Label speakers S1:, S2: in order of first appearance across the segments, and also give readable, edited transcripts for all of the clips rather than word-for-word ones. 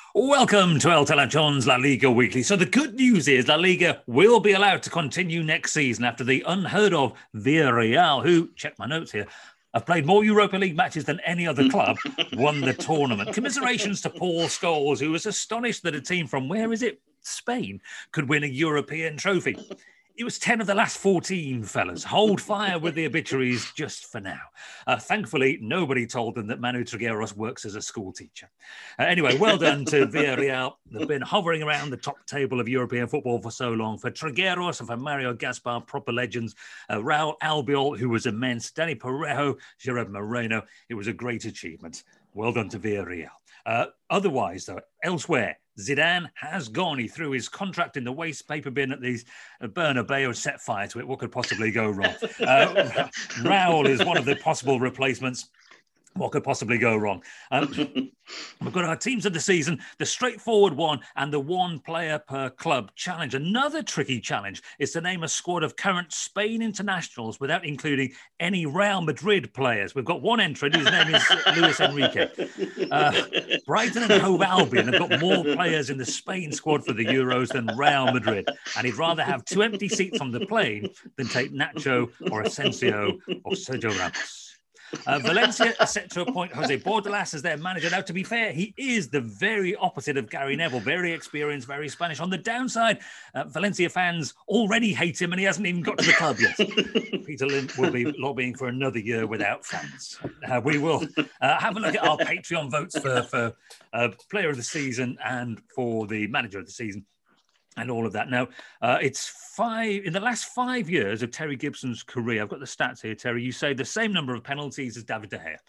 S1: Welcome to El Telachon's La Liga Weekly. So the good news is La Liga will be allowed to continue next season after the unheard of Villarreal, who, check my notes here, have played more Europa League matches than any other club, won the tournament. Commiserations to Paul Scholes, who was astonished that a team from, where is it, Spain, could win a European trophy. It was 10 of the last 14, fellas. Hold fire with the obituaries just for now. Thankfully, nobody told them that Manu Trigueros works as a school teacher. Anyway, well done to Villarreal. They've been hovering around the top table of European football for so long. For Trigueros and for Mario Gaspar, proper legends. Raul Albiol, who was immense. Danny Parejo, Gerard Moreno. It was a great achievement. Well done to Villarreal. Otherwise, though, elsewhere, Zidane has gone. He threw his contract in the waste paper bin at the Bernabeu, set fire to it. What could possibly go wrong? Raul is one of the possible replacements. What could possibly go wrong? We've got our teams of the season, the straightforward one and the one player per club challenge. Another tricky challenge is to name a squad of current Spain internationals without including any Real Madrid players. We've got one entrant whose name is Luis Enrique. Brighton and Hove Albion have got more players in the Spain squad for the Euros than Real Madrid. And he'd rather have 2 empty seats on the plane than take Nacho or Asensio or Sergio Ramos. Valencia are set to appoint Jose Bordalas as their manager. Now, to be fair, he is the very opposite of Gary Neville, very experienced, very Spanish. On the downside, Valencia fans already hate him and he hasn't even got to the club yet. Peter Lim will be lobbying for another year without fans. We will have a look at our Patreon votes for player of the season and for the manager of the season. And all of that. Now, it's in the last 5 years of Terry Gibson's career. I've got the stats here, Terry. You say the same number of penalties as David De Gea.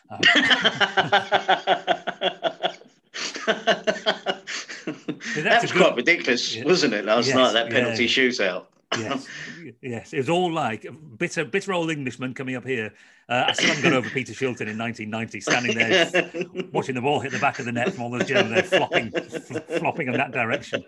S2: That was quite ridiculous, wasn't it, last night, that penalty shootout?
S1: Yes. It was all like bitter old Englishman coming up here. I still haven't got over Peter Shilton in 1990, standing there watching the ball hit the back of the net from all those gentlemen there flopping in that direction.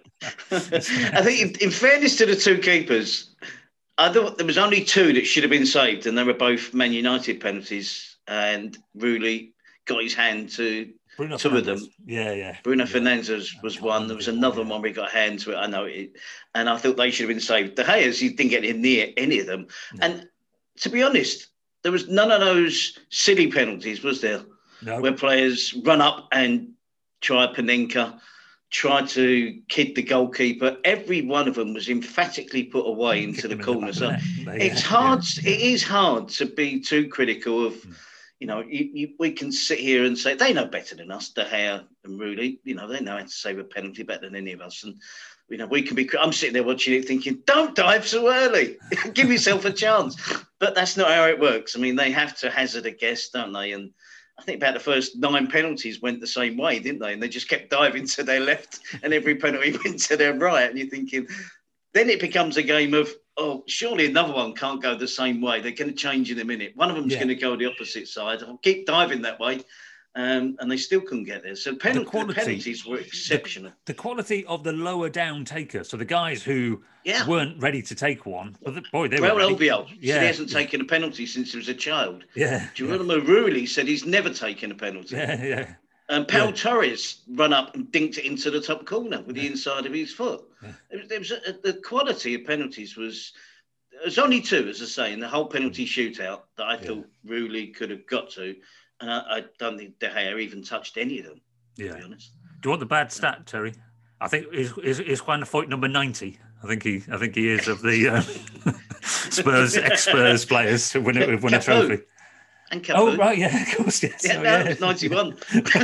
S2: I think, in fairness to the two keepers, I thought there was only two that should have been saved, and they were both Man United penalties. And Rulli got his hand to
S1: Bruno
S2: two
S1: Fernandes.
S2: of them. Bruno Fernandes was one. There was another one where he got a hand to it. I know it. And I thought they should have been saved. De Gea's, he didn't get near any of them. No. And to be honest, there was none of those silly penalties, was there?
S1: No.
S2: Where players run up and try Panenka, try to kid the goalkeeper. Every one of them was emphatically put away into the corner. So it's hard. It is hard to be too critical of... You know, we can sit here and say they know better than us, De Gea and Rulli. You know, they know how to save a penalty better than any of us. And, you know, we can be... I'm sitting there watching it thinking, don't dive so early. Give yourself a chance. But that's not how it works. I mean, they have to hazard a guess, don't they? And I think about the first 9 penalties went the same way, didn't they? And they just kept diving to their left and every penalty went to their right. And you're thinking... Then it becomes a game of, oh, surely another one can't go the same way. They're going to change in a minute. One of them's going to go the opposite side. I'll keep diving that way. And they still couldn't get there. So the penalties were exceptional.
S1: The quality of the lower down takers. So the guys who weren't ready to take one. But they were ready.
S2: Albiol said he hasn't taken a penalty since he was a child.
S1: Yeah.
S2: Geronimo Rulli said he's never taken a penalty.
S1: Yeah.
S2: And Pau Torres run up and dinked it into the top corner with the inside of his foot. Yeah. The quality of penalties was... There's only 2, as I say, in the whole penalty shootout that I thought Rulli could have got to. And I don't think De Gea even touched any of them, to be honest.
S1: Do you want the bad stat, Terry? I think is Juan Foyt number 90. I think he is of the ex-Spurs players who win a trophy.
S2: And Cafu.
S1: Oh, right, yeah, of course, yes.
S2: Yeah,
S1: that
S2: was 91.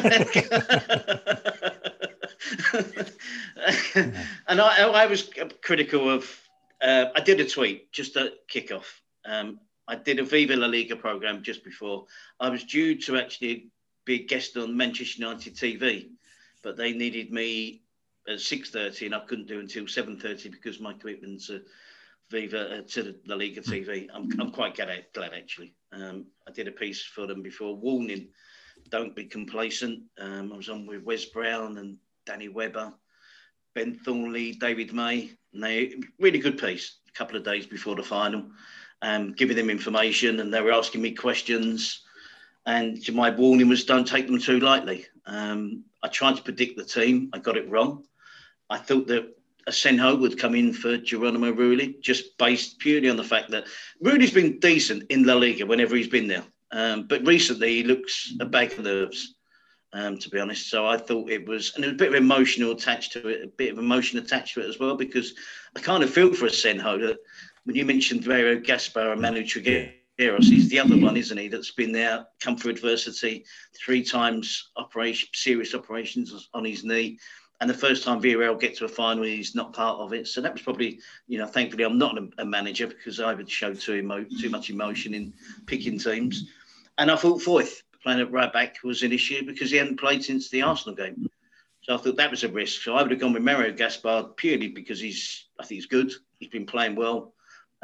S2: And I was critical of... I did a tweet just at kickoff. I did a Viva La Liga programme just before. I was due to actually be a guest on Manchester United TV, but they needed me at 6:30 and I couldn't do until 7:30 because my commitment to Viva, to the La Liga TV. I'm quite glad actually. I did a piece for them before, warning, don't be complacent. I was on with Wes Brown and Danny Webber, Ben Thornley, David May. And they really good piece a couple of days before the final, giving them information, and they were asking me questions. And my warning was don't take them too lightly. I tried to predict the team. I got it wrong. I thought that Asenjo would come in for Geronimo Rulli, just based purely on the fact that Rulli's been decent in La Liga whenever he's been there. But recently he looks a bag of nerves, to be honest. So I thought it was, and there was a bit of emotion attached to it as well, because I kind of feel for Asenjo that when you mentioned Vieira Gaspar and Manu Trigueros, he's the other one, isn't he, that's been there, come through adversity, 3 times serious operations on his knee. And the first time Villarreal get to a final, he's not part of it. So that was probably, thankfully I'm not a manager, because I would show too much emotion in picking teams. And I thought Foyth playing at right back was an issue because he hadn't played since the Arsenal game. So I thought that was a risk. So I would have gone with Mario Gaspar purely because I think he's good. He's been playing well.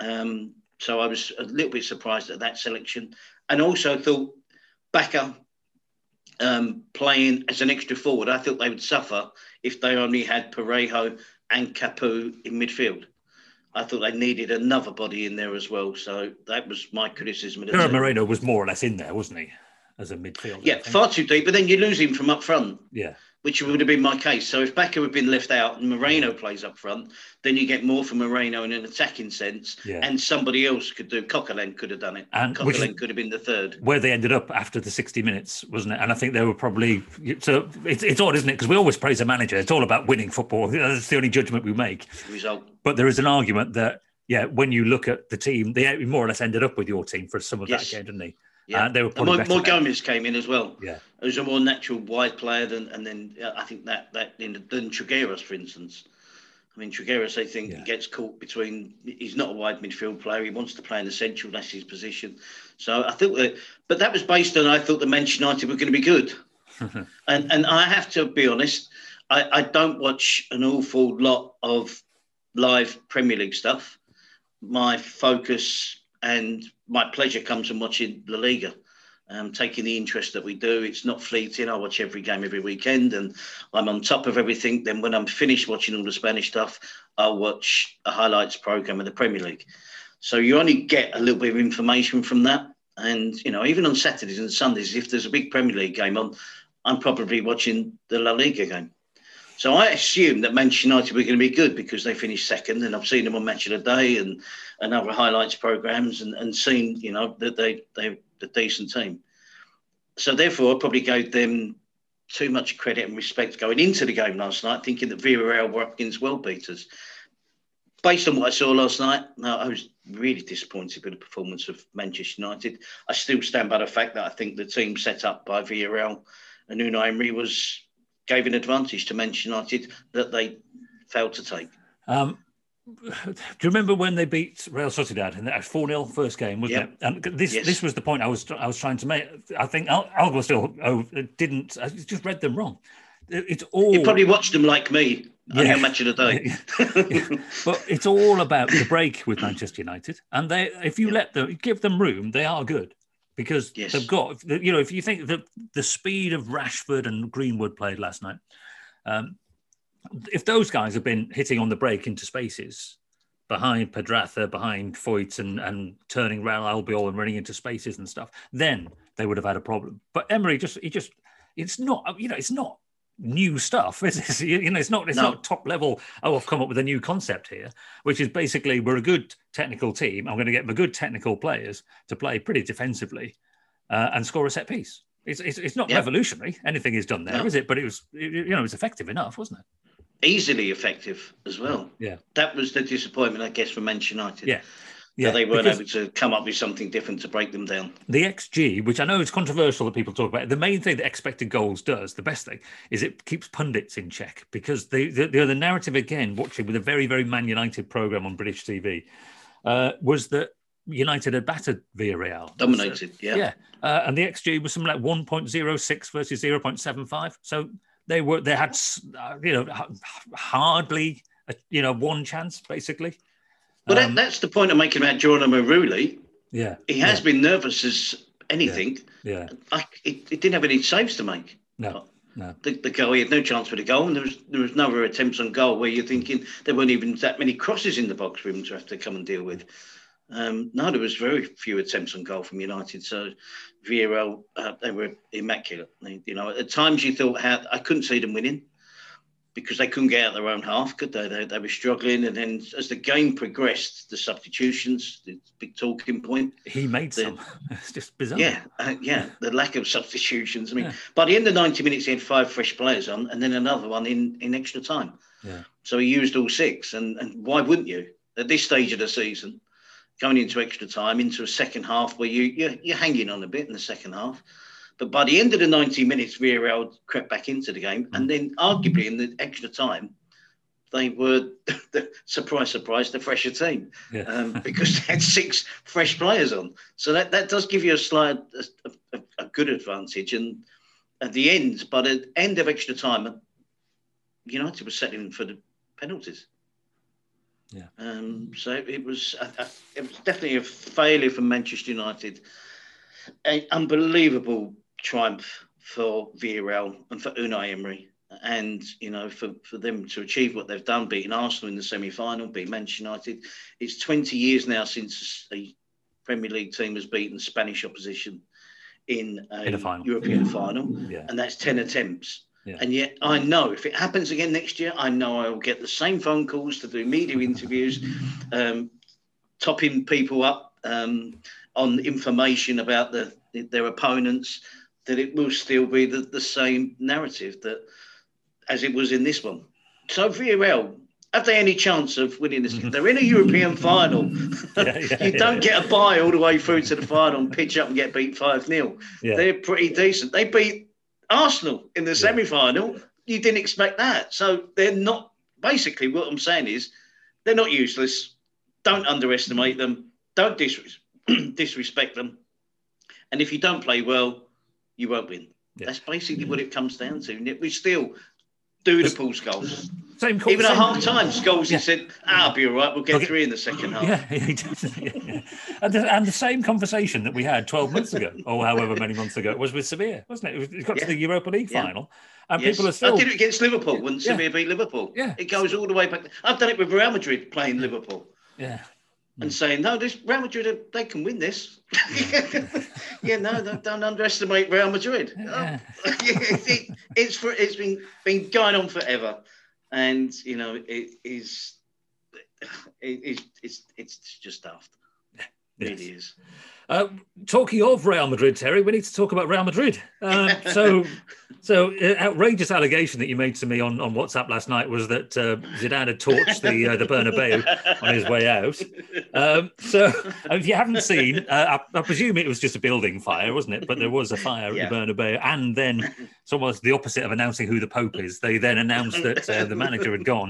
S2: So I was a little bit surprised at that selection. And also thought Bacca playing as an extra forward, I thought they would suffer if they only had Parejo and Capu in midfield. I thought they needed another body in there as well. So that was my criticism of the team.
S1: Moreno was more or less in there, wasn't he, as a midfielder?
S2: Yeah, far too deep, but then you lose him from up front.
S1: Yeah.
S2: Which would have been my case. So if Bacca had been left out and Moreno plays up front, then you get more from Moreno in an attacking sense, and somebody else could do. Coquelin could have done it. And Coquelin could have been the third.
S1: Where they ended up after the 60 minutes, wasn't it? And I think they were probably... So it's odd, isn't it? Because we always praise a manager. It's all about winning football. That's the only judgment we make.
S2: Result.
S1: But there is an argument that, when you look at the team, they more or less ended up with your team for some of that game, didn't they?
S2: Yeah,
S1: they were
S2: more Gomez came in as well.
S1: Yeah,
S2: it was a more natural wide player than I think than Trigueros, for instance. I mean, Trigueros, I think, he gets caught between. He's not a wide midfield player. He wants to play in the central. That's his position. So I think but that was based on I thought that Manchester United were going to be good, and I have to be honest. I don't watch an awful lot of live Premier League stuff. My focus and my pleasure comes from watching La Liga, taking the interest that we do. It's not fleeting. I watch every game every weekend and I'm on top of everything. Then when I'm finished watching all the Spanish stuff, I'll watch a highlights program of the Premier League. So you only get a little bit of information from that. And, even on Saturdays and Sundays, if there's a big Premier League game on, I'm probably watching the La Liga game. So I assumed that Manchester United were going to be good because they finished second, and I've seen them on Match of the Day and other highlights programs and seen, that they're a decent team. So therefore, I probably gave them too much credit and respect going into the game last night, thinking that Villarreal were up against world beaters. Based on what I saw last night, no, I was really disappointed with the performance of Manchester United. I still stand by the fact that I think the team set up by Villarreal and Unai Emery gave an advantage to Manchester United that they failed to take.
S1: Do you remember when they beat Real Sociedad in that 4-0 first game, wasn't it? And this was the point I was trying to make. I think Algo still didn't. I just read them wrong. It's all.
S2: You probably watched them like me. On Match of the Day.
S1: But it's all about the break with Manchester United, and if you give them room, they are good. Because they've got, if you think that the speed of Rashford and Greenwood played last night, if those guys have been hitting on the break into spaces behind Pedraza, behind Foyt and turning Real Albiol and running into spaces and stuff, then they would have had a problem. But Emery it's not new stuff, is it? It's not top level. I've come up with a new concept here, which is basically we're a good technical team. I'm going to get my good technical players to play pretty defensively and score a set piece. It's not revolutionary. Anything is done there, is it? But it was effective enough, wasn't it?
S2: Easily effective as well.
S1: Yeah,
S2: that was the disappointment, I guess, for Manchester United.
S1: Yeah.
S2: Yeah, they weren't able to come up with something different to break them down.
S1: The XG, which I know is controversial that people talk about, the main thing that expected goals does, the best thing, is it keeps pundits in check because the narrative, again, watching with a very, very Man United programme on British TV, was that United had battered Villarreal.
S2: Dominated, yeah.
S1: And the XG was something like 1.06 versus 0.75. So they had, hardly, one chance, basically.
S2: Well, that's the point I'm making about Geronimo Rulli.
S1: Yeah.
S2: He has been nervous as anything.
S1: Yeah.
S2: It didn't have any saves to make.
S1: No.
S2: The goal, he had no chance for the goal, and there was no other attempts on goal where you're thinking there weren't even that many crosses in the box for him to have to come and deal with. No, there was very few attempts on goal from United. So Villarreal, they were immaculate. At times you thought, I couldn't see them winning because they couldn't get out their own half, could they? They were struggling. And then as the game progressed, the substitutions, the big talking point.
S1: He made some. It's just bizarre.
S2: Yeah, the lack of substitutions. I mean, by the end of 90 minutes, he had 5 fresh players on and then another one in extra time.
S1: Yeah.
S2: So he used all 6. And why wouldn't you? At this stage of the season, going into extra time, into a second half where you're hanging on a bit in the second half. But by the end of the 90 minutes, Villarreal crept back into the game. And then arguably in the extra time, they were, surprise, surprise, the fresher team because they had 6 fresh players on. So that does give you a good advantage. And at the end, by the end of extra time, United was settling for the penalties.
S1: Yeah.
S2: So it was definitely a failure for Manchester United. An unbelievable triumph for Villarreal and for Unai Emery, and for them to achieve what they've done, beating Arsenal in the semi-final, beating Manchester United. It's 20 years now since a Premier League team has beaten Spanish opposition in a European final, and that's 10 attempts. Yeah. And yet I know if it happens again next year, I know I will get the same phone calls to do media interviews, topping people up on information about their opponents, that it will still be the same narrative that as it was in this one. So Villarreal, have they any chance of winning this? They're in a European final. You don't get a bye all the way through to the final and pitch up and get beat 5-0. Yeah. They're pretty decent. They beat Arsenal in the semi-final. You didn't expect that. So they're not, basically what I'm saying is they're not useless. Don't underestimate them. Don't disrespect them. And if you don't play well, you won't win. Yeah. That's basically what it comes down to. We still do the Pulse goals. Even at half time, Scholes said, I'll be all right, we'll get 3 in the second half.
S1: Yeah. And the same conversation that we had 12 months ago, or however many months ago, was with Sevilla, wasn't it? It got to the Europa League final, and people are still...
S2: I did it against Liverpool when Sevilla beat Liverpool. Yeah. It goes all the way back. I've done it with Real Madrid playing Liverpool.
S1: Yeah.
S2: And saying, no, this Real Madrid, they can win this. Don't underestimate Real Madrid. Yeah. It's been going on forever, and it's just daft. It really is.
S1: Talking of Real Madrid, Terry, we need to talk about Real Madrid. So outrageous allegation that you made to me on WhatsApp last night was that Zidane had torched the Bernabeu on his way out. So if you haven't seen, I presume it was just a building fire, wasn't it? But there was a fire at the Bernabeu, and then it's almost the opposite of announcing who the Pope is. They then announced that the manager had gone.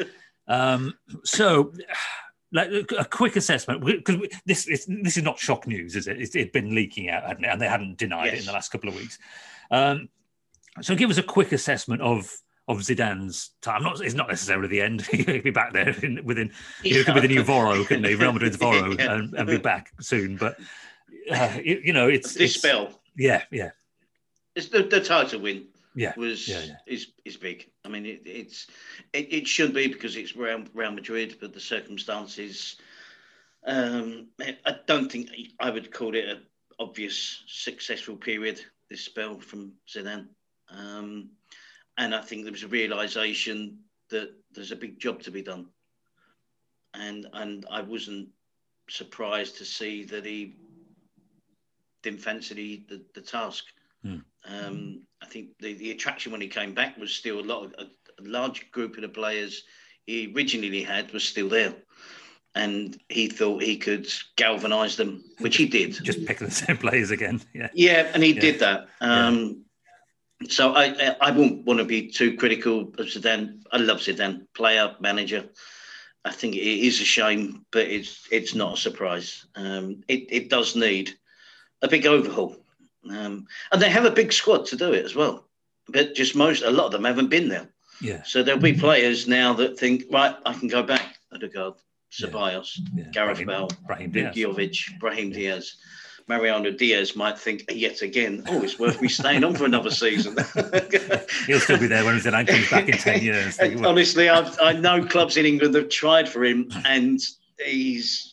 S1: Like a quick assessment, because this is not shock news, is it? It'd been leaking out, hadn't it? And they hadn't denied it in the last couple of weeks. So give us a quick assessment of Zidane's time. It's not necessarily the end. He'll be back there within. He could be the new Voro, couldn't he? Real Madrid's Voro, and be back soon. But it's
S2: this spell.
S1: Yeah.
S2: It's the title win.
S1: Is
S2: big. I mean, it should be because it's Real Madrid, but the circumstances. I don't think I would call it an obvious successful period. This spell from Zidane, and I think there was a realisation that there's a big job to be done, and I wasn't surprised to see that he didn't fancy the task. I think the attraction when he came back was still a large group of the players he originally had was still there, and he thought he could galvanise them, which he did.
S1: Just pick the same players again.
S2: And he did that. So I won't want to be too critical of Zidane. I love Zidane, player, manager. I think it is a shame, but it's not a surprise. It does need a big overhaul. And they have a big squad to do it as well, but just a lot of them haven't been there.
S1: Yeah.
S2: So there'll be players now that think, right, I can go back. Odegaard, Ceballos, Gareth Bale, Jovic, Brahim Diaz, Mariano Diaz might think yet again, it's worth me staying on for another season.
S1: He'll still be there when Zidane comes back in 10 years.
S2: Honestly, I know clubs in England have tried for him, and he's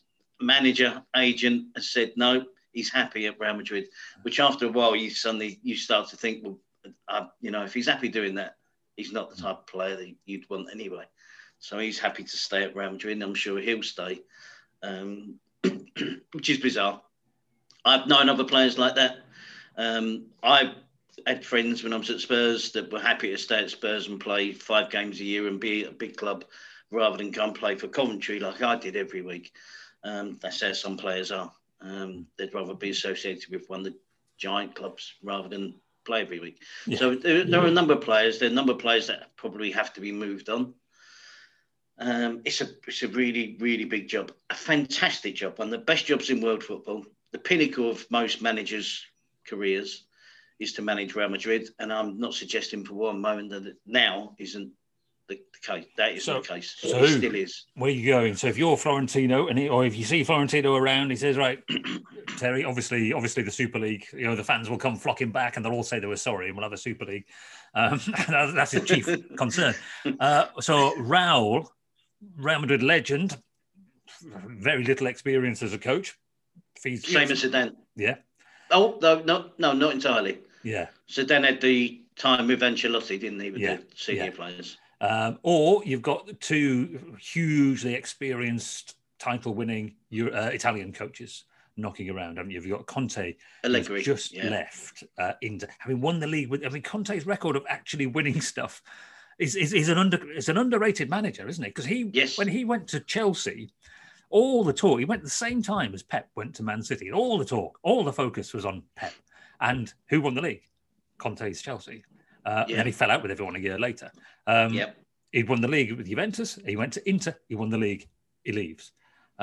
S2: manager, agent has said no, he's happy at Real Madrid, which after a while you start to think, well, if he's happy doing that, he's not the type of player that you'd want anyway. So he's happy to stay at Real Madrid, and I'm sure he'll stay, which is bizarre. I've known other players like that. I've had friends when I was at Spurs that were happy to stay at Spurs and play 5 games a year and be at a big club rather than come play for Coventry like I did every week. That's how some players are. They'd rather be associated with one of the giant clubs rather than play every week. Yeah. So there are a number of players. There are a number of players that probably have to be moved on. It's a really, really big job. A fantastic job. One of the best jobs in world football. The pinnacle of most managers' careers is to manage Real Madrid. And I'm not suggesting for one moment that it now isn't the case. That isn't the case. So it still is.
S1: Where are you going? So if you're Florentino, or if you see Florentino around, he says, right, Terry, obviously the Super League, the fans will come flocking back and they'll all say they were sorry and we'll have a Super League. That's his chief concern. So Real Madrid legend, very little experience as a coach.
S2: Same as Zidane.
S1: Yeah.
S2: Oh, no, not entirely.
S1: Yeah.
S2: Zidane had the time with Ancelotti, didn't he, with the senior players?
S1: Or you've got 2 hugely experienced, title-winning Italian coaches knocking around, haven't you? You've got Conte,
S2: Allegri,
S1: just left Inter, having won the league with. I mean, Conte's record of actually winning stuff is an underrated manager, isn't it? Because when he went to Chelsea, all the talk, he went at the same time as Pep went to Man City, and all the talk, all the focus was on Pep. And who won the league? Conte's Chelsea. And then he fell out with everyone a year later. He'd won the league with Juventus. He went to Inter. He won the league. He leaves.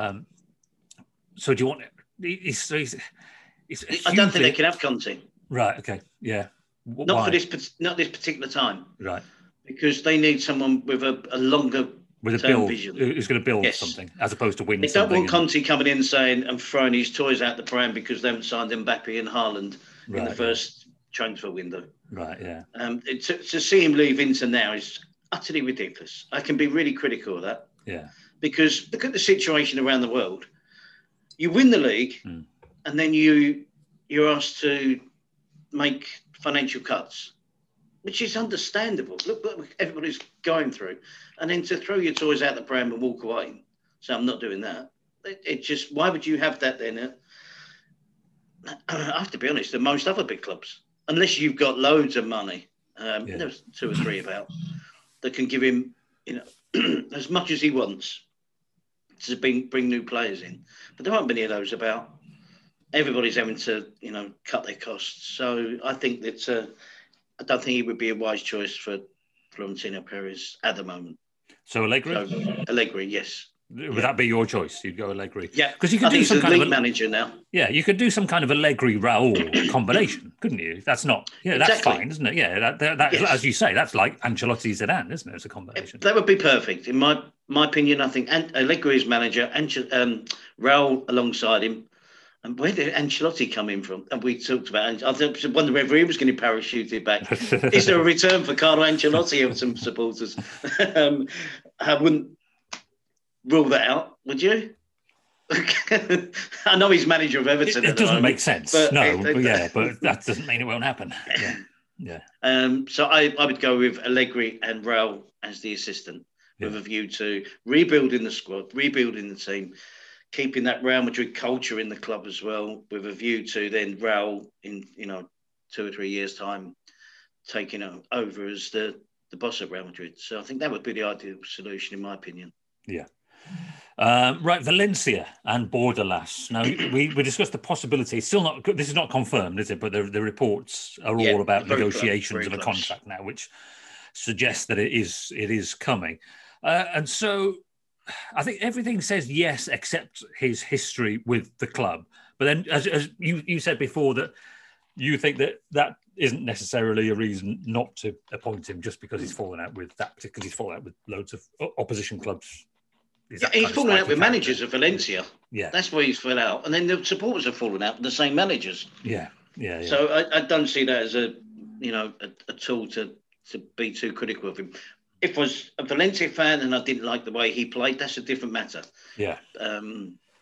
S1: So do you want it?
S2: I don't think they can have Conte.
S1: Right. Okay. Yeah.
S2: Not this particular time.
S1: Right.
S2: Because they need someone with a longer vision.
S1: Who's going to build something as opposed to win.
S2: They don't want Conte coming in and throwing his toys out the pram because they haven't signed Mbappe and Haaland in the first transfer window.
S1: Right. Yeah.
S2: To see him leave Inter now is utterly ridiculous. I can be really critical of that.
S1: Yeah.
S2: Because look at the situation around the world. You win the league, and then you're asked to make financial cuts, which is understandable. Look what everybody's going through. And then to throw your toys out the pram and walk away. So I'm not doing that. It just, why would you have that then? I have to be honest, at most other big clubs, unless you've got loads of money, there's 2 or 3 about, that can give him, as much as he wants to bring new players in. But there aren't many of those about. Everybody's having to, cut their costs. So I think that I don't think he would be a wise choice for Florentino Perez at the moment.
S1: So Allegri?
S2: Allegri, yes.
S1: Would that be your choice? You'd go Allegri?
S2: Yeah,
S1: because you could do some kind of
S2: manager now.
S1: Yeah, you could do some kind of Allegri-Raul combination, couldn't you? That's not. Yeah, exactly. That's fine, isn't it? Yeah, that yes. As you say, that's like Ancelotti Zidane, isn't it? It's a combination.
S2: That would be perfect, in my opinion. I think Allegri is manager, Raul alongside him. And where did Ancelotti come in from? And we talked about it. I wonder whether he was going to parachute it back. Is there a return for Carlo Ancelotti of some supporters? I wouldn't rule that out, would you? I know he's manager of Everton.
S1: It doesn't make sense. But but that doesn't mean it won't happen. Yeah.
S2: So I would go with Allegri and Raul as the assistant with a view to rebuilding the squad, rebuilding the team, keeping that Real Madrid culture in the club as well, with a view to then Raul in 2 or 3 years' time taking over as the boss at Real Madrid. So I think that would be the ideal solution, in my opinion.
S1: Yeah. Right, Valencia and Bordalas. Now we discussed the possibility. Still not. This is not confirmed, is it? But the reports are all about negotiations of a contract now, which suggests that it is coming. And so I think everything says yes, except his history with the club. But then, as you said before, that you think that isn't necessarily a reason not to appoint him just because he's fallen out with that, because he's fallen out with loads of opposition clubs.
S2: He's fallen out with managers of Valencia.
S1: Yeah,
S2: that's where he's fallen out, and then the supporters have fallen out with the same managers.
S1: Yeah.
S2: So I don't see that as a tool to be too critical of him. If I was a Valencia fan and I didn't like the way he played, that's a different matter.
S1: Yeah.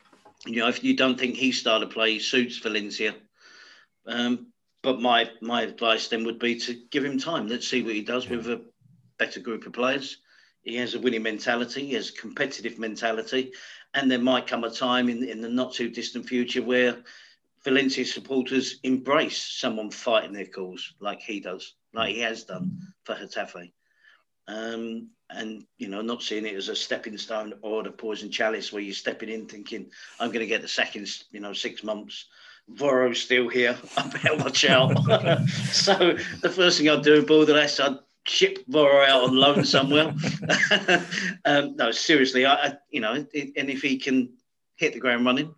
S2: if you don't think his style of play suits Valencia. But my advice then would be to give him time. Let's see what he does with a better group of players. He has a winning mentality. He has a competitive mentality. And there might come a time in the not too distant future where Valencia supporters embrace someone fighting their cause like he does, like he has done for Getafe. And, not seeing it as a stepping stone or the poison chalice where you're stepping in thinking, I'm going to get the sack in, 6 months. Voro's still here. I better watch out. So the first thing I'd do in Bordeaux, I'd ship Voro out on loan somewhere. No, seriously, and if he can hit the ground running,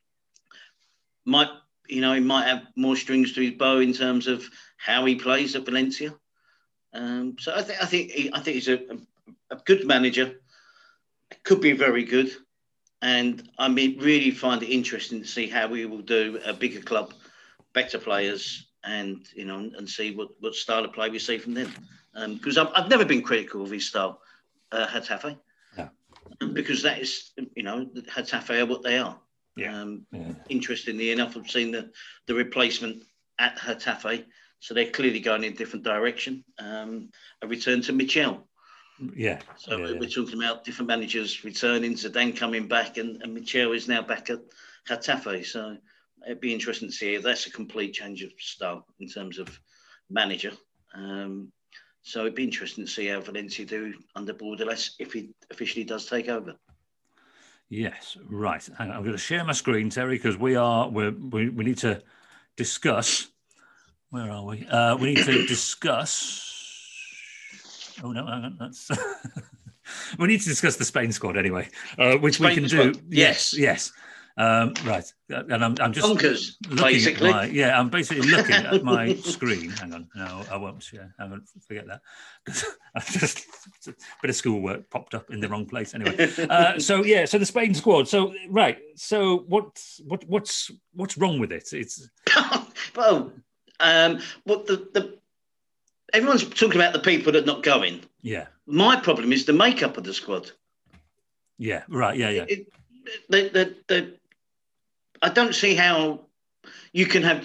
S2: he might have more strings to his bow in terms of how he plays at Valencia. So I think he's a good manager. Could be very good. And I really find it interesting to see how we will do a bigger club, better players, and see what style of play we see from them. Because I've never been critical of his style, Getafe, because that is Getafe are what they are. Interestingly enough, I've seen the replacement at Getafe, so they're clearly going in a different direction. A return to Michel. So we're talking about different managers returning, Zidane coming back, and Michel is now back at Getafe. So it'd be interesting to see if that's a complete change of style in terms of manager. So it'd be interesting to see how Valencia do under Bordeaux if he officially does take over.
S1: Yes, right. Hang on, I'm going to share my screen, Terry, because we need to discuss. Where are we? We need to discuss. Oh no, hang on. That's. We need to discuss the Spain squad anyway, which Spain we can squad. Do. Yes. Right, and I'm just
S2: bonkers,
S1: looking
S2: basically.
S1: I'm basically looking at my screen. Hang on, no, I won't share. Hang on, forget that. I've just a bit of schoolwork popped up in the wrong place. Anyway, so the Spain squad. So so what's wrong with it? It's
S2: well, everyone's talking about the people that are not going.
S1: Yeah.
S2: My problem is the makeup of the squad.
S1: Yeah. Right. Yeah.
S2: I don't see how you can have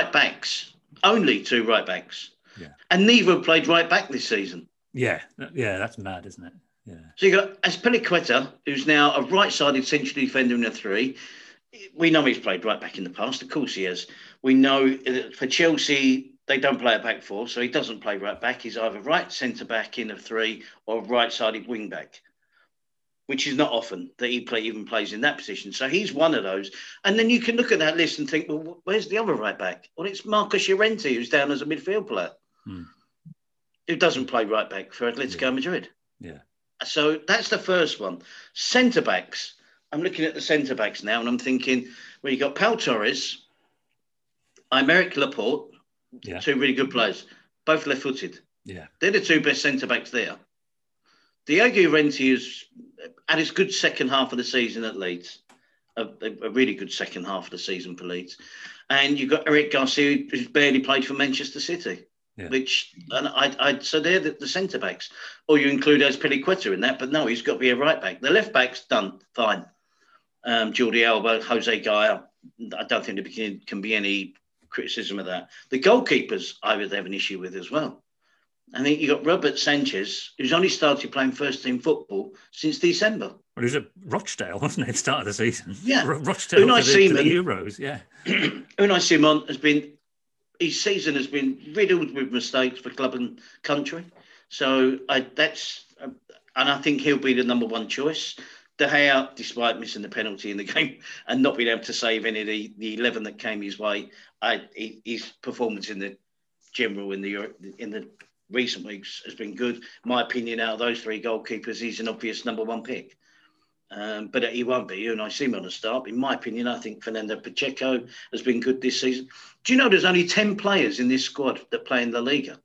S2: only two right backs, and neither have played right back this season.
S1: Yeah, that's mad, isn't it? Yeah.
S2: So you got Azpilicueta, who's now a right-sided central defender in a 3. We know he's played right back in the past. Of course he has. We know for Chelsea they don't play a back 4, so he doesn't play right back. He's either right centre back in a 3 or right-sided wing back, which is not often that he even plays in that position. So he's one of those. And then you can look at that list and think, well, where's the other right back? Well, it's Marcos Llorente, who's down as a midfield player, who doesn't play right back for Atletico Madrid.
S1: Yeah.
S2: So that's the first one. Centre backs. I'm looking at the centre backs now, and I'm thinking, well, you got Pau Torres, Aymeric Laporte, 2 really good players, both left-footed.
S1: Yeah.
S2: They're the 2 best centre backs there. Diego Llorente has had his good second half of the season at Leeds, a really good second half of the season for Leeds. And you've got Eric Garcia, who's barely played for Manchester City, so they're the centre backs. Or you include Azpilicueta in that, but no, he's got to be a right back. The left back's done fine. Jordi Alba, Jose Gaya, I don't think there can be any criticism of that. The goalkeepers, I would have an issue with as well. I think you got Robert Sanchez, who's only started playing first-team football since December.
S1: Well, he was at Rochdale, wasn't it, at the start of the season?
S2: Yeah.
S1: Rochdale
S2: Unai Simon,
S1: the Euros, yeah.
S2: Unai Simon his season has been riddled with mistakes for club and country. So I think he'll be the number 1 choice. De Gea, despite missing the penalty in the game and not being able to save any of the 11 that came his way, his performance in the general in the recent weeks has been good. My opinion, out of those 3 goalkeepers, he's an obvious number 1 pick. But he won't be. Unai Simon to start. In my opinion, I think Fernando Pacheco has been good this season. Do you know there's only 10 players in this squad that play in La Liga?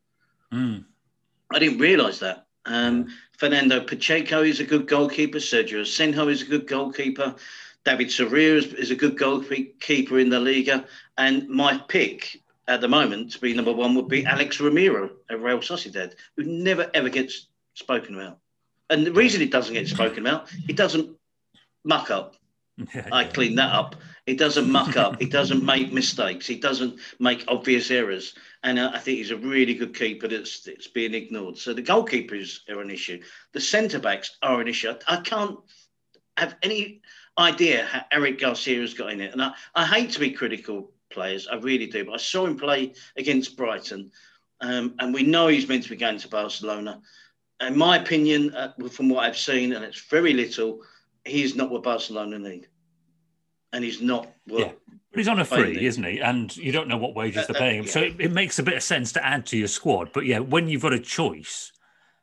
S2: I didn't realise that. Fernando Pacheco is a good goalkeeper. Sergio Asenjo is a good goalkeeper. David Soria is a good goalkeeper in La Liga. And my pick at the moment to be number 1 would be Alex Ramiro at Real Sociedad, who never, ever gets spoken about. And the reason it doesn't get spoken about, it doesn't muck up. I clean that up. He doesn't muck up. He doesn't make mistakes. He doesn't make obvious errors. And I think he's a really good keeper that's being ignored. So the goalkeepers are an issue. The centre-backs are an issue. I can't have any idea how Eric Garcia has got in it. And I hate to be critical of players. I really do. But I saw him play against Brighton. And we know he's meant to be going to Barcelona. In my opinion, from what I've seen, and it's very little, he's not what Barcelona need. And he's not
S1: But he's on a free, isn't he? And you don't know what wages they're paying him. So it makes a bit of sense to add to your squad. But when you've got a choice,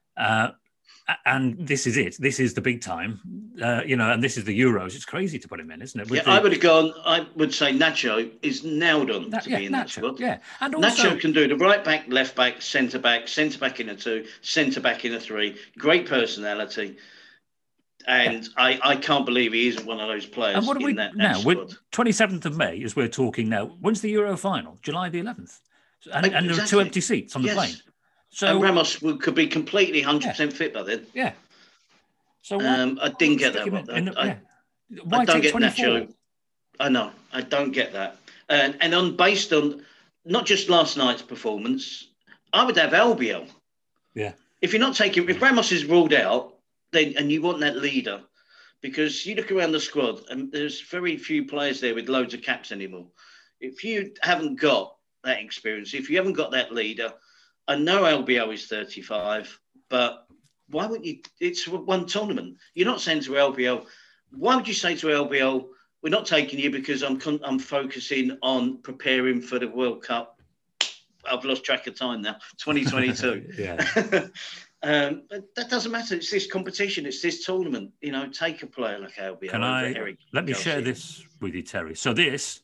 S1: and this is it. This is the big time, and this is the Euros. It's crazy to put him in, isn't it?
S2: I would say Nacho is nailed on to be in that squad.
S1: Yeah. And also,
S2: Nacho can do the right back, left back, centre back in a 2, centre back in a 3. Great personality. And I can't believe he isn't one of those players.
S1: And what are we now?
S2: Squad.
S1: 27th of May, as we're talking now. When's the Euro final? July the 11th. And there are 2 empty seats on the plane. So
S2: and Ramos could be completely 100% fit by then.
S1: Yeah. So
S2: I didn't get that one. I don't get Nacho. I know. I don't get that. And based on not just last night's performance, I would have Albiol.
S1: Yeah.
S2: If Ramos is ruled out, and you want that leader, because you look around the squad and there's very few players there with loads of caps anymore. If you haven't got that experience, if you haven't got that leader, I know LBO is 35, but why wouldn't you? It's one tournament. You're not saying to LBO, why would you say to LBO, we're not taking you because I'm focusing on preparing for the World Cup. I've lost track of time now, 2022.
S1: Yeah.
S2: But that doesn't matter. It's this competition. It's this tournament. Take a player like Albiol.
S1: Let me share this with you, Terry. So this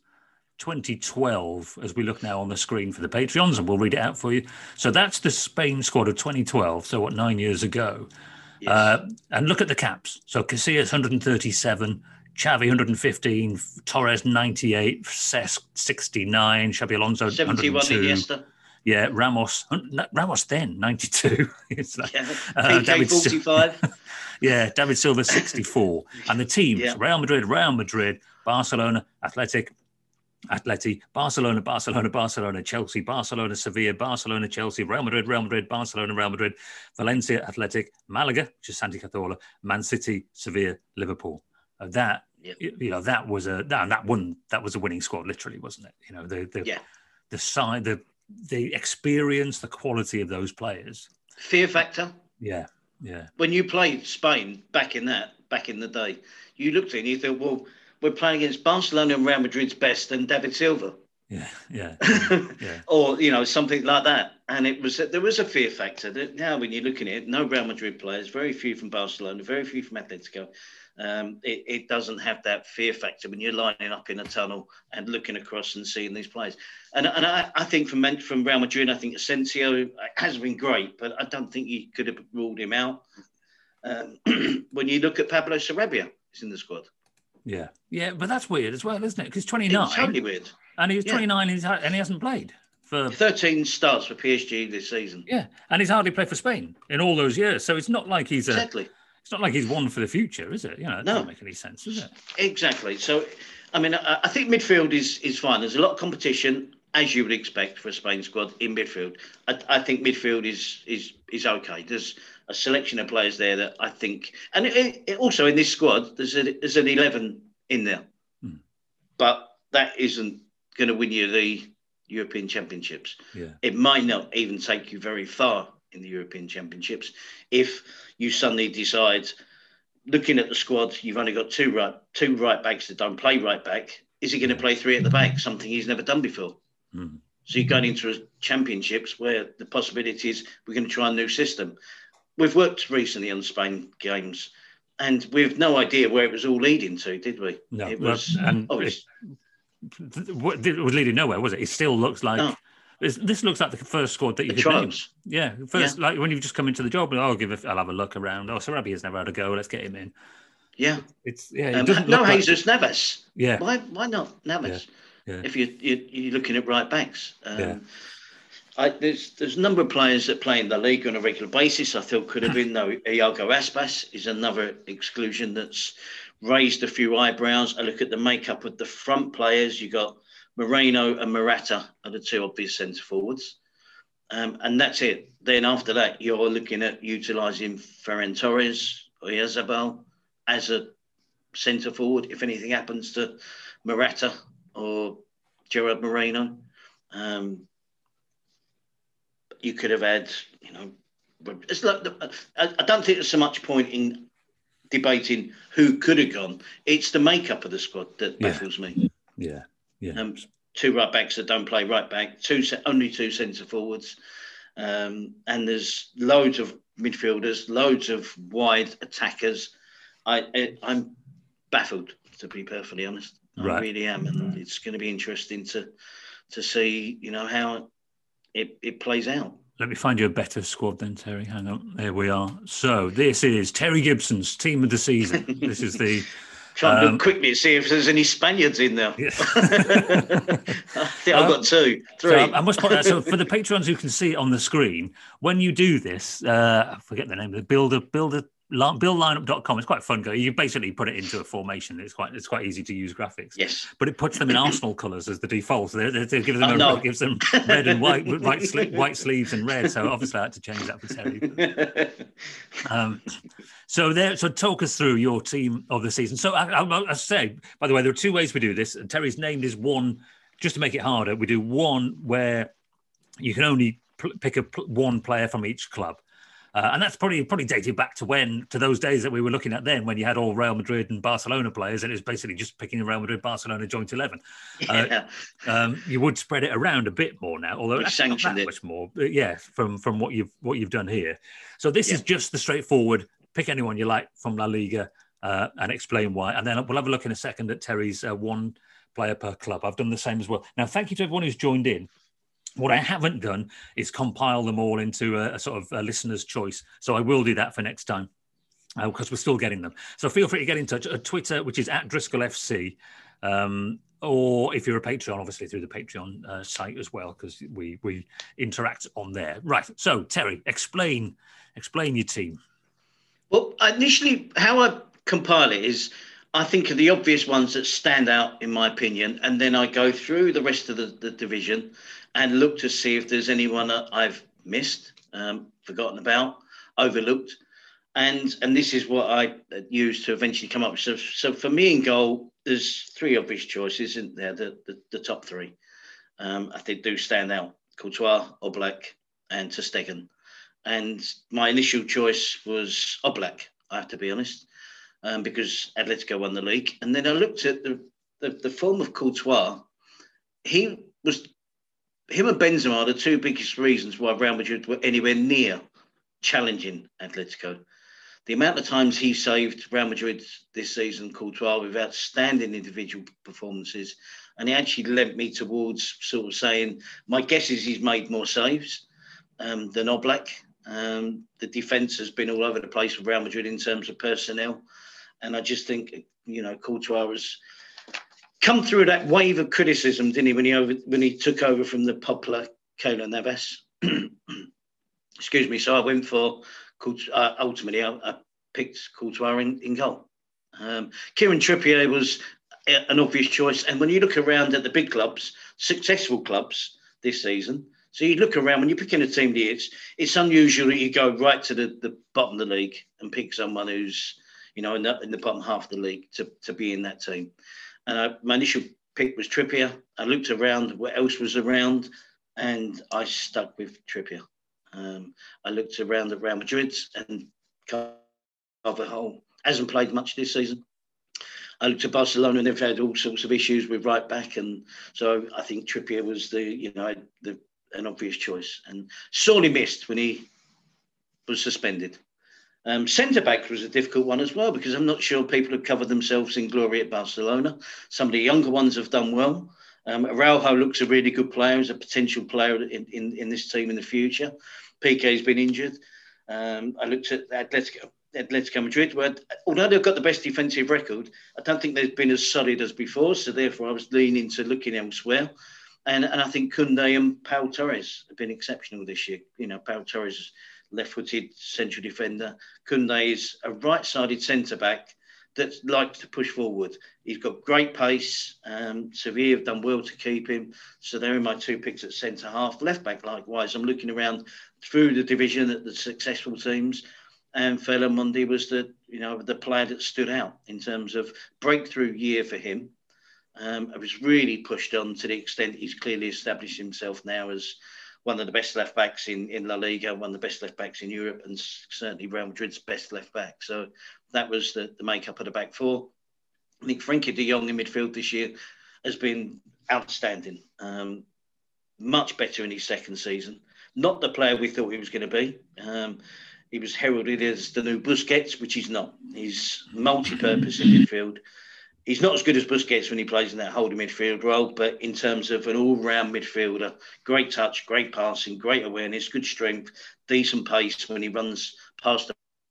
S1: 2012, as we look now on the screen for the Patreons, and we'll read it out for you. So that's the Spain squad of 2012. So 9 years ago? Yes. And look at the caps. So Casillas 137, Xavi 115, Torres 98, Cesc 69, Xabi Alonso
S2: 71 Iniesta.
S1: Yeah, Ramos then 92. It's like,
S2: PK 45.
S1: David Silva 64. And the teams: Real Madrid, Barcelona, Athletic, Barcelona, Chelsea, Barcelona, Sevilla, Barcelona, Chelsea, Real Madrid, Barcelona, Real Madrid, Valencia, Athletic, Malaga, which is Santi Cazorla, Man City, Sevilla, Liverpool. That was a winning squad, literally, wasn't it? The side, the experience, the quality of those players.
S2: Fear factor.
S1: Yeah.
S2: When you played Spain back in the day, you looked at it and you thought, well, we're playing against Barcelona and Real Madrid's best and David Silva.
S1: Yeah.
S2: Or, something like that. And there was a fear factor. Now, when you're looking at it, no Real Madrid players, very few from Barcelona, very few from Atletico. It doesn't have that fear factor when you're lining up in a tunnel and looking across and seeing these players. And I think from Real Madrid, I think Asensio has been great, but I don't think you could have ruled him out. When you look at Pablo Sarabia, he's in the squad.
S1: Yeah, but that's weird as well, isn't it? Because 29.
S2: It's totally weird.
S1: And he's 29 and he hasn't played. For
S2: 13 starts for PSG this season.
S1: Yeah, and he's hardly played for Spain in all those years. So it's not like he's
S2: exactly.
S1: It's not like he's one for the future, is it? It doesn't make any sense, does it?
S2: Exactly. So, I think midfield is fine. There's a lot of competition, as you would expect for a Spain squad in midfield. I think midfield is okay. There's a selection of players there that I think, and it also in this squad, there's an 11 in there, but that isn't going to win you the European Championships.
S1: Yeah. It
S2: might not even take you very far in the European Championships if you suddenly decide, looking at the squad, you've only got two right backs that don't play right back. Is he going to play 3 at the back? Something he's never done before. So you're going into championships where the possibility is we're going to try a new system. We've worked recently on Spain games, and we've no idea where it was all leading to, did we?
S1: No,
S2: it was
S1: obvious. It was leading nowhere, was it? It still looks like. No. This looks like the first squad that you could name. Yeah, like when you've just come into the job, I'll have a look around. Oh, Sarabia's never had a go. Let's get him in.
S2: Yeah,
S1: it doesn't look
S2: like... Jesus Navas.
S1: Yeah,
S2: why not Navas?
S1: Yeah.
S2: If you're looking at right backs, there's a number of players that play in the league on a regular basis. I thought could have been Iago Aspas is another exclusion that's raised a few eyebrows. I look at the makeup of the front players. You got Moreno and Morata are the two obvious centre forwards. And that's it. Then after that, you're looking at utilising Ferran Torres or Oyarzabal as a centre forward if anything happens to Morata or Gerard Moreno. You could have had, it's like I don't think there's so much point in debating who could have gone. It's the makeup of the squad that baffles me.
S1: Yeah.
S2: Two right backs that don't play right back, only two centre forwards, and there's loads of midfielders, loads of wide attackers. I'm baffled, to be perfectly honest. I really am, and it's going to be interesting to see, how it plays out.
S1: Let me find you a better squad then, Terry. Hang on. There we are. So this is Terry Gibson's team of the season. This is the...
S2: Trying to look quickly to see if there's any Spaniards in there. Yeah. I think I've got 2, 3.
S1: So I must point out, so for the patrons who can see it on the screen, when you do this, I forget the name of the buildlineup.com. It's quite fun. You basically put it into a formation. It's quite easy to use graphics.
S2: Yes.
S1: But it puts them in Arsenal colours as the default. So they gives them red and white, white sleeves and red. So obviously I had to change that for Terry. So talk us through your team of the season. So I say, by the way, there are 2 ways we do this. And Terry's named is one, just to make it harder. We do one where you can only pick one player from each club. And that's probably dated back to those days that we were looking at then, when you had all Real Madrid and Barcelona players, and it was basically just picking a Real Madrid-Barcelona joint 11. Yeah. You would spread it around a bit more now, although that's not that much more. Yeah, from what you've done here. So this is just the straightforward, pick anyone you like from La Liga and explain why. And then we'll have a look in a second at Terry's one player per club. I've done the same as well. Now, thank you to everyone who's joined in. What I haven't done is compile them all into a sort of a listener's choice. So I will do that for next time because we're still getting them. So feel free to get in touch at Twitter, which is @DriscollFC, or if you're a Patreon, obviously through the Patreon site as well, because we interact on there. Right. So Terry, explain your team.
S2: Well, initially, how I compile it is I think of the obvious ones that stand out, in my opinion, and then I go through the rest of the division and look to see if there's anyone that I've missed, forgotten about, overlooked. And this is what I use to eventually come up with. So for me in goal, there's 3 obvious choices, isn't there? The top 3. I think do stand out. Courtois, Oblak and Ter Stegen. And my initial choice was Oblak, I have to be honest, because Atletico won the league. And then I looked at the form of Courtois. Him and Benzema are the 2 biggest reasons why Real Madrid were anywhere near challenging Atletico. The amount of times he saved Real Madrid this season, Courtois, with outstanding individual performances, and he actually led me towards sort of saying, my guess is he's made more saves than Oblak. The defence has been all over the place with Real Madrid in terms of personnel, and I just think, Courtois has come through that wave of criticism, didn't he, when he took over from the popular Keylor Navas? Excuse me. So I went for ultimately I picked Courtois in goal. Kieran Trippier was an obvious choice, and when you look around at the big clubs, successful clubs this season, so you look around when you're picking a team, it's unusual that you go right to the bottom of the league and pick someone who's in the bottom half of the league to be in that team. And my initial pick was Trippier. I looked around what else was around, and I stuck with Trippier. I looked around at Real Madrid, and Carvajal hasn't played much this season. I looked at Barcelona, and they've had all sorts of issues with right back, and so I think Trippier was an obvious choice, and sorely missed when he was suspended. Centre-back was a difficult one as well, because I'm not sure people have covered themselves in glory at Barcelona. Some of the younger ones have done well. Araujo looks a really good player, as a potential player in this team in the future. Piqué's been injured. I looked at Atletico Madrid, where although they've got the best defensive record, I don't think they've been as solid as before. So therefore, I was leaning to looking elsewhere. And I think Koundé and Pau Torres have been exceptional this year. Pau Torres, left-footed central defender. Koundé is a right-sided centre-back that likes to push forward. He's got great pace. Sevilla have done well to keep him. So they're my 2 picks at centre half. Left back, likewise. I'm looking around through the division at the successful teams. And Felamundi was the player that stood out in terms of breakthrough year for him. It was really pushed on to the extent he's clearly established himself now as one of the best left backs in La Liga, one of the best left backs in Europe, and certainly Real Madrid's best left back. So that was the makeup of the back four. I think Frenkie de Jong in midfield this year has been outstanding. Much better in his second season. Not the player we thought he was going to be. He was heralded as the new Busquets, which he's not. He's multi-purpose in midfield. He's not as good as Busquets when he plays in that holding midfield role, but in terms of an all-round midfielder, great touch, great passing, great awareness, good strength, decent pace when he runs past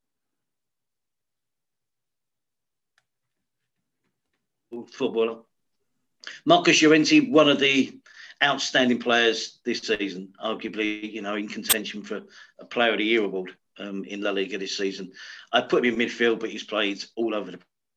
S2: the footballer. Marcos Llorente, one of the outstanding players this season, arguably, in contention for a Player of the Year award in La Liga this season. I put him in midfield, but he's played all over the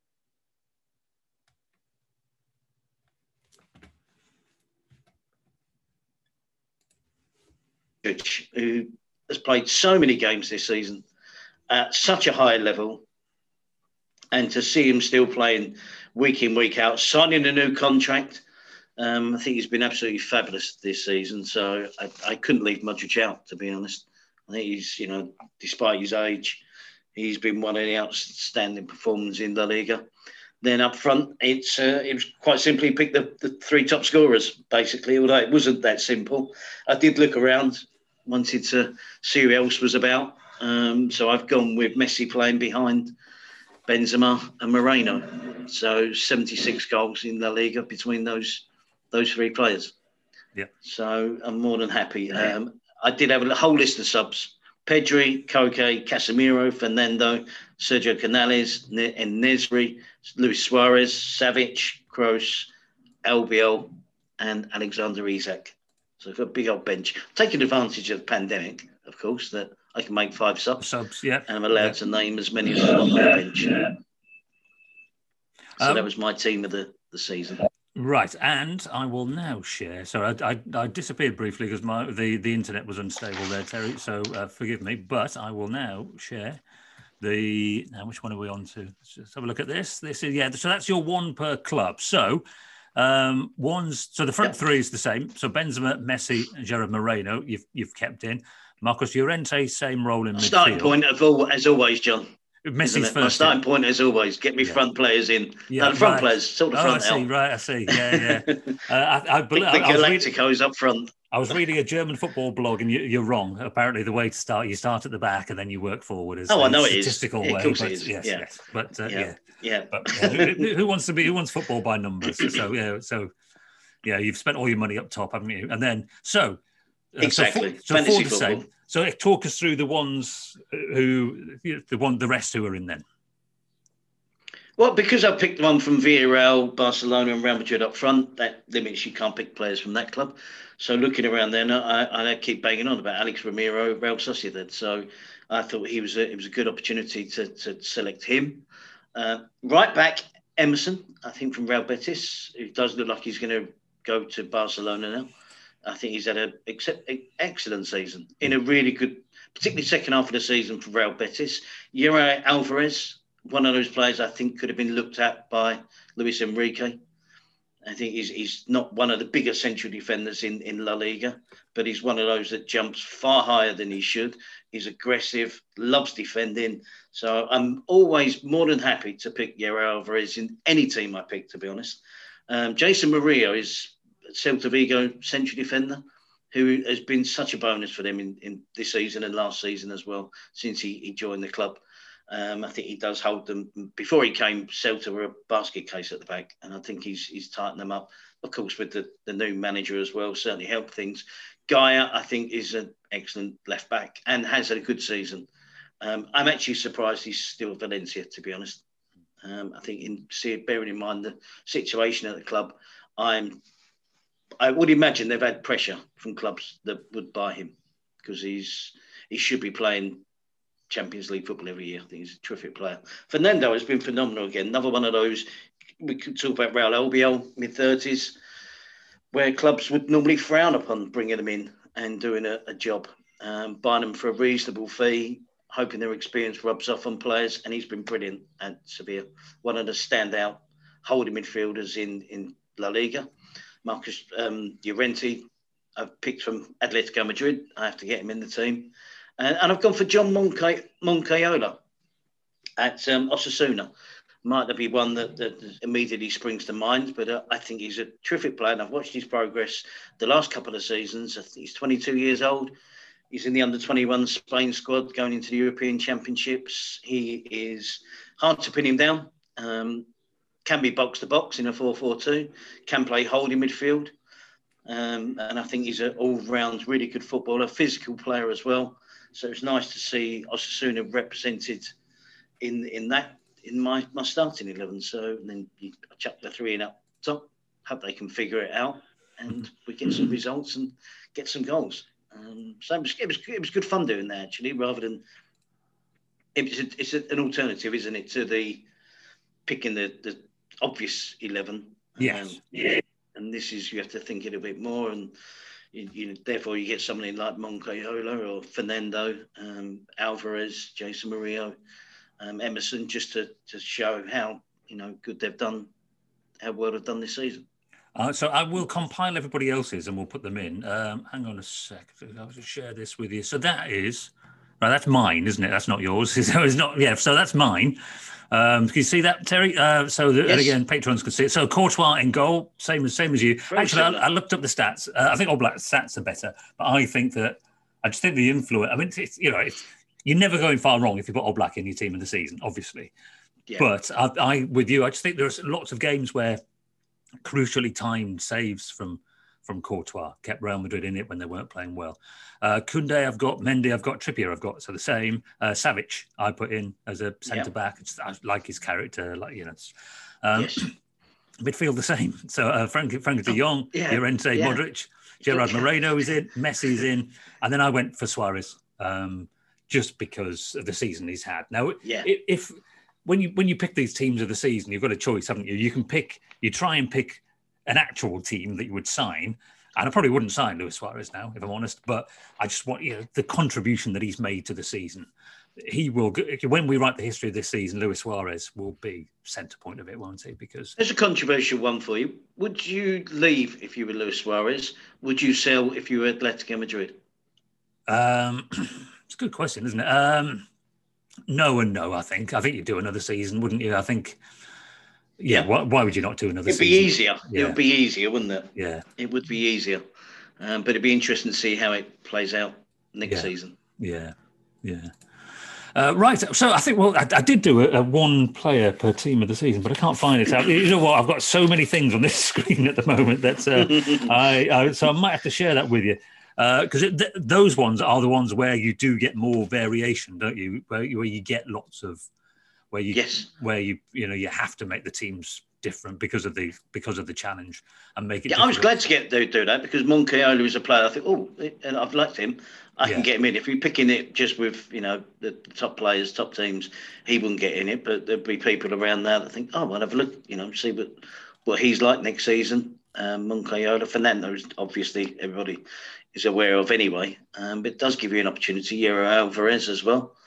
S2: who has played so many games this season at such a high level, and to see him still playing week in, week out, signing a new contract, I think he's been absolutely fabulous this season. So I couldn't leave Modric out, to be honest. I think he's, despite his age, he's been one of the outstanding performers in La Liga. Then up front, it was quite simply pick the 3 top scorers, basically, although it wasn't that simple. I did look around, wanted to see who else was about. So I've gone with Messi playing behind Benzema and Moreno. So 76 goals in La Liga between those 3 players.
S1: Yeah.
S2: So I'm more than happy. I did have a whole list of subs. Pedri, Koke, Casemiro, Fernando, Sergio Canales, Nesri, Luis Suarez, Savic, Kroos, Albiol, and Alexander Isak. So for a big old bench. Taking advantage of the pandemic, of course, that I can make 5 subs.
S1: Yeah.
S2: And I'm allowed to name as many as I want on the bench. So that was my team of the season.
S1: Right, and I will now share. So I disappeared briefly because the internet was unstable there, Terry. So forgive me, but I will now share now which one are we on to? Let's have a look at this. This is So that's your 1 per club. So the front 3 is the same. So Benzema, Messi, and Gerard Moreno you've kept in. Marcos Llorente, same role in midfield.
S2: Starting point as always, John.
S1: Messi's first.
S2: My starting point, as always, get me front players in.
S1: Yeah,
S2: the front players, sort of front out.
S1: I see. Yeah. I believe
S2: the Galacticos up front.
S1: I was reading a German football blog, and you're wrong. Apparently, the way to start, you start at the back and then you work forward.
S2: I know it is.
S1: Statistical way.
S2: Of course it is.
S1: Yes. But
S2: yeah.
S1: But who wants football by numbers? So you've spent all your money up top, haven't you? And then
S2: exactly.
S1: So
S2: Fantasy
S1: the
S2: football.
S1: same. So talk us through the ones the rest who are in then.
S2: Well, because I picked one from Villarreal, Barcelona, and Real Madrid up front, that limits you can't pick players from that club. So looking around there, I keep banging on about Alex Ramiro, Real Sociedad. So I thought it was a good opportunity to select him. Right back, Emerson, I think from Real Betis, who does look like he's going to go to Barcelona now. I think he's had an excellent season in a really good, particularly second half of the season for Real Betis. Yuri Alvarez, one of those players I think could have been looked at by Luis Enrique. I think he's not one of the bigger central defenders in La Liga, but he's one of those that jumps far higher than he should. He's aggressive, loves defending. So I'm always more than happy to pick Yuri Alvarez in any team I pick, to be honest. Jason Murillo is Celta Vigo central defender, who has been such a bonus for them in this season and last season as well, since he joined the club. I think he does hold them. Before he came, Celta were a basket case at the back, and I think he's tightened them up. Of course, with the new manager as well, certainly helped things. Gaia, I think, is an excellent left back and has had a good season. I'm actually surprised he's still at Valencia, to be honest. I think bearing in mind the situation at the club, I would imagine they've had pressure from clubs that would buy him, because he should be playing Champions League football every year. I think he's a terrific player. Fernando has been phenomenal again. Another one of those, we could talk about Raul Albiol, mid-30s, where clubs would normally frown upon bringing them in and doing a job, buying them for a reasonable fee, hoping their experience rubs off on players, and he's been brilliant at Sevilla. One of the standout holding midfielders in La Liga. Marcus Llorente, I've picked from Atletico Madrid. I have to get him in the team. And I've gone for John Moncayola at Osasuna. Might not be one that immediately springs to mind, but I think he's a terrific player. And I've watched his progress the last couple of seasons. I think he's 22 years old. He's in the under-21 Spain squad going into the European Championships. He is hard to pin him down. Can be box-to-box in a 4-4-2. Can play holding midfield. And I think he's an all-round really good footballer, physical player as well. So it's nice to see Osasuna represented in my starting 11. So then you chuck the three in up top. Hope they can figure it out, and we get some results and get some goals. So it was good fun doing that, actually, rather than it's an alternative, isn't it, to the picking the obvious 11.
S1: Yes.
S2: And this is, you have to think a little bit more, and therefore you get somebody like Moncayola or Fernando, Alvarez, Jason Murillo, Emerson, just to show how good they've done, how well they've done this season.
S1: So I will compile everybody else's and we'll put them in. Hang on a sec. I'll just share this with you. So that is right. That's mine, isn't it? That's not yours. So it's not. Yeah. So that's mine. Can you see that, Terry? Yes. And again, patrons can see it. So Courtois in goal, same as you. Actually, I looked up the stats. I think Oblak's stats are better, but I just think the influence. I mean, you're never going far wrong if you put Oblak in your team in the season, obviously. Yeah. But I with you, I just think there's lots of games where crucially timed saves from Courtois kept Real Madrid in it when they weren't playing well. Koundé, I've got Mendy, I've got Trippier, I've got, so the same. Savic, I put in as a centre back. I like his character, yes. Midfield the same. So Frank de Jong, Llorente, Modric, Gerard Moreno is in, Messi's in, and then I went for Suarez, just because of the season he's had. Now, if when you pick these teams of the season, you've got a choice, haven't you? You try and pick an actual team that you would sign. And I probably wouldn't sign Luis Suarez now, if I'm honest, but I just want the contribution that he's made to the season. He will, when we write the history of this season, Luis Suarez will be centre point of it, won't he? Because
S2: there's a controversial one for you. Would you leave if you were Luis Suarez? Would you sell if you were Atletico Madrid?
S1: It's a good question, isn't it? No and no, I think. I think you'd do another season, wouldn't you? I think... Yeah, why would you not do another season?
S2: It'd be easier. Yeah. It would be easier, wouldn't it?
S1: Yeah.
S2: It would be easier. But it'd be interesting to see how it plays out next season.
S1: Yeah. Right. So I think, I did do a one player per team of the season, but I can't find it out. You know what? I've got so many things on this screen at the moment that so I might have to share that with you. Because those ones are the ones where you do get more variation, don't you? Where you get lots of... where you have to make the teams different because of the challenge and make it. Yeah,
S2: I was glad to do that because Moncayola is a player. I think, and I've liked him. I can get him in. If you're picking it just with the top players, top teams, he wouldn't get in it. But there'd be people around there that think, I'll have a look. See what he's like next season. Moncayola, Fernando, obviously everybody is aware of anyway. But it does give you an opportunity. Yero Alvarez as well.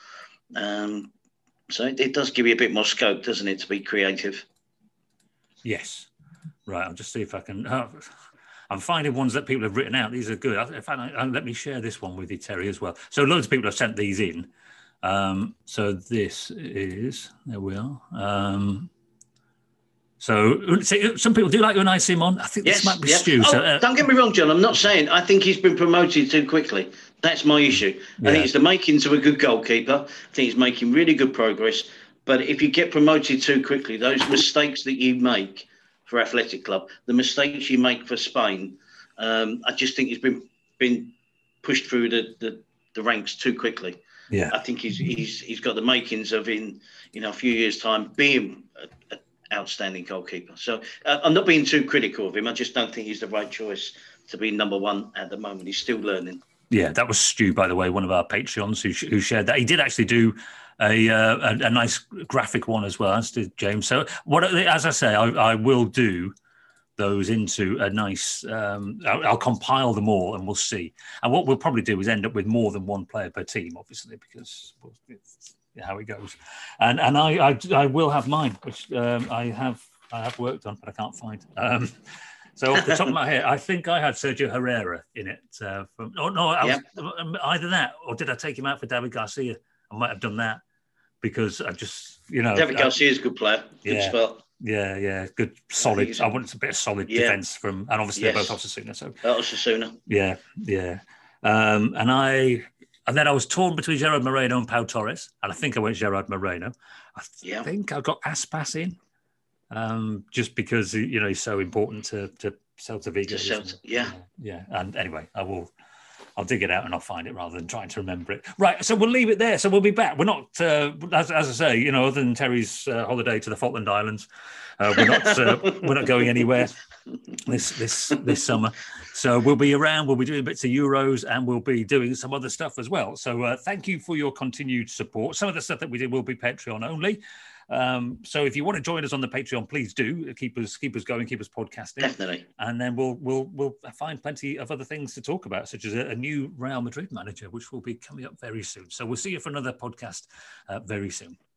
S2: So it does give you a bit more scope, doesn't it, to be creative?
S1: Yes. Right. I'll just see if I can... I'm finding ones that people have written out. These are good. In fact, let me share this one with you, Terry, as well. So loads of people have sent these in. So this is... There we are. So some people do like Unai Simon. I think this might be Stu.
S2: Don't get me wrong, John. I'm not saying I think he's been promoted too quickly. That's my issue. I think it's the makings of a good goalkeeper. I think he's making really good progress. But if you get promoted too quickly, those mistakes that you make for Athletic Club, the mistakes you make for Spain, I just think he's been pushed through the ranks too quickly. Yeah, I think he's got the makings of in a few years' time being an outstanding goalkeeper. So I'm not being too critical of him. I just don't think he's the right choice to be number one at the moment. He's still learning.
S1: Yeah, that was Stu, by the way, one of our Patreons who shared that. He did actually do a nice graphic one as well, as did James. So, as I say, I will do those into a nice. I'll compile them all, and we'll see. And what we'll probably do is end up with more than one player per team, obviously, because it's how it goes. And I will have mine, which I have worked on, but I can't find. So off the top of my head, I think I had Sergio Herrera in it. Either that, or did I take him out for David Garcia? I might have done that because I just,
S2: David Garcia is a good player. Good spot.
S1: Yeah, good, solid. I want a bit of solid defence from, and obviously they're both Osasuna. So
S2: Osasuna.
S1: Yeah. And then I was torn between Gerard Moreno and Pau Torres, and I think I went Gerard Moreno. I think I got Aspas in. Just because he's so important to Celta Vigo.
S2: Yeah.
S1: And anyway, I'll dig it out and I'll find it rather than trying to remember it. Right, so we'll leave it there. So we'll be back. We're not, as I say, other than Terry's holiday to the Falkland Islands, we're not going anywhere this summer. So we'll be around. We'll be doing bits of Euros and we'll be doing some other stuff as well. So thank you for your continued support. Some of the stuff that we did will be Patreon only. So if you want to join us on the Patreon, please do keep us going, keep us podcasting.
S2: Definitely.
S1: And then we'll find plenty of other things to talk about, such as a new Real Madrid manager, which will be coming up very soon. So we'll see you for another podcast very soon.